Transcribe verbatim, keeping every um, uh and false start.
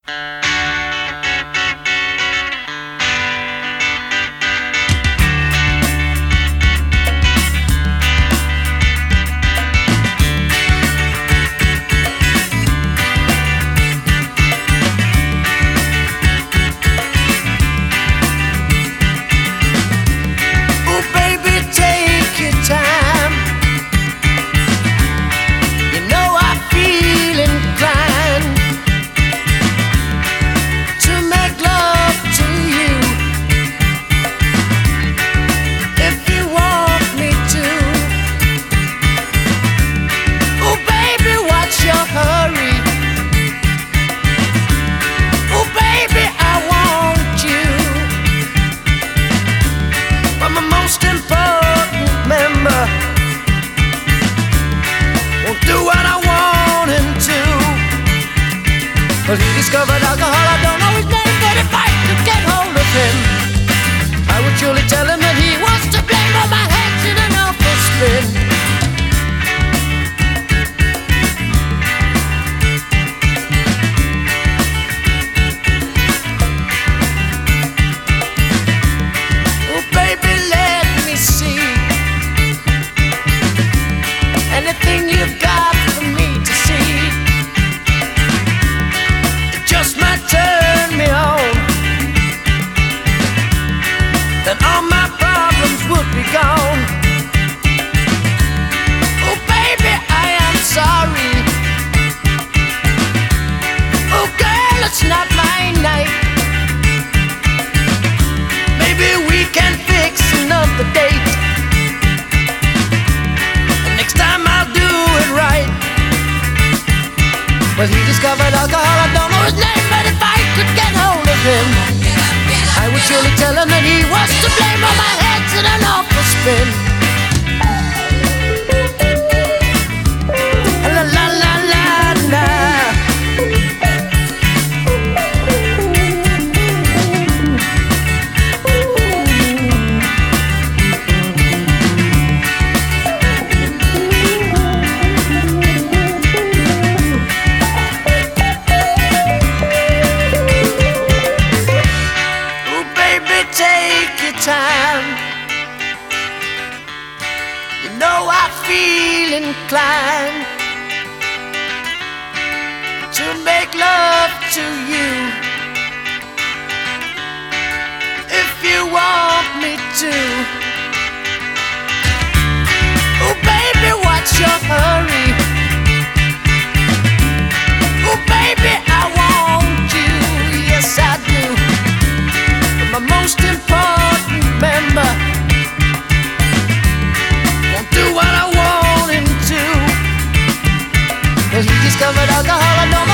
Well, he discovered alcohol, I don't know his name, but if I could get hold of him, I would surely tell him that he was to blame. All my head's in an awful spin. Oh, baby, let me see anything you've got for me to see. Just might turn me on, then all my problems would be gone. Oh baby, I am sorry. Oh girl, it's not my night. Maybe we can fix another date, and next time I'll do it right. Well, he discovered alcohol, I don't know his name, but if I could get hold of him, I would surely tell him that he was to blame. All my head's in an awful spin. La la la la la. Time. You know I feel inclined to make love to you, if you want me to. Oh baby, what's your hurry? Oh baby, I want you, yes I do. But my most important member won't do what I want him to. Well, he discovered alcohol, I know